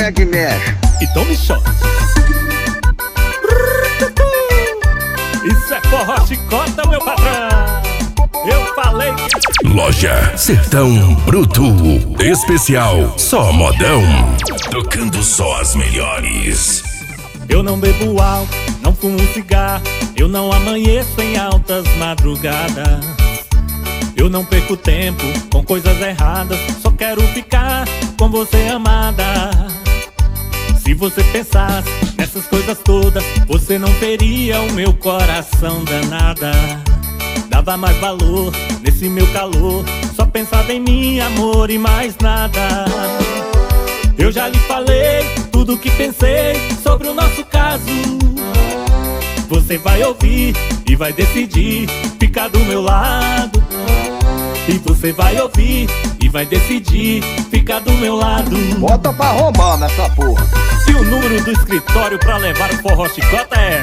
é que mexe. Então me chama. Isso é forró chicota, meu patrão. Eu falei que... Loja Sertão Bruto Especial Só Modão, tocando só as melhores. Eu não bebo álcool, não fumo cigarro, eu não amanheço em altas madrugadas. Eu não perco tempo com coisas erradas, só quero ficar com você, amada. Se você pensasse nessas coisas todas, você não teria o meu coração danada. Dava mais valor nesse meu calor, só pensava em mim, amor e mais nada. Eu já lhe falei tudo o que pensei sobre o nosso caso. Você vai ouvir e vai decidir ficar do meu lado. E você vai ouvir e vai decidir ficar do meu lado. Bota pra arrombar nessa porra. E o número do escritório pra levar o forró chicota é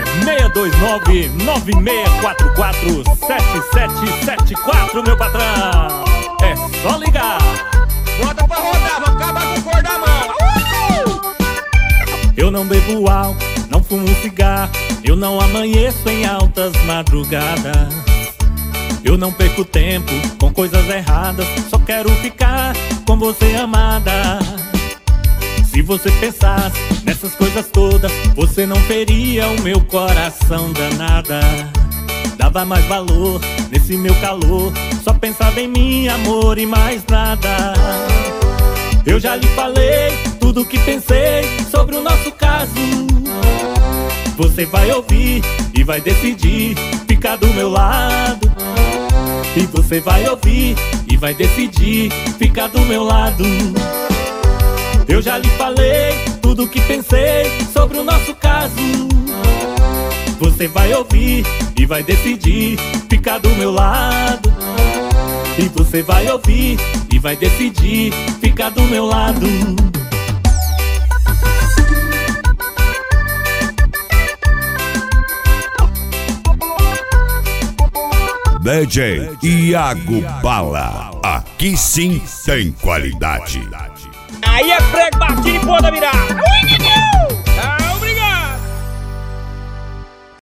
629-9644-7774, meu patrão. É só ligar. Bota pra rodar, vamos acabar com o cor da mão. Eu não bebo álcool, não fumo cigarro, eu não amanheço em altas madrugadas. Eu não perco tempo com coisas erradas, só quero ficar com você, amada. Se você pensasse nessas coisas todas, você não teria o meu coração danada. Dava mais valor nesse meu calor, só pensava em mim, amor e mais nada. Eu já lhe falei tudo o que pensei sobre o nosso caso. Você vai ouvir e vai decidir ficar do meu lado. E você vai ouvir e vai decidir ficar do meu lado. Eu já lhe falei tudo o que pensei sobre o nosso caso. Você vai ouvir e vai decidir ficar do meu lado. E você vai ouvir e vai decidir ficar do meu lado. DJ Iago Bala, aqui sim tem qualidade. Aí é prego, batinho e pô da virada.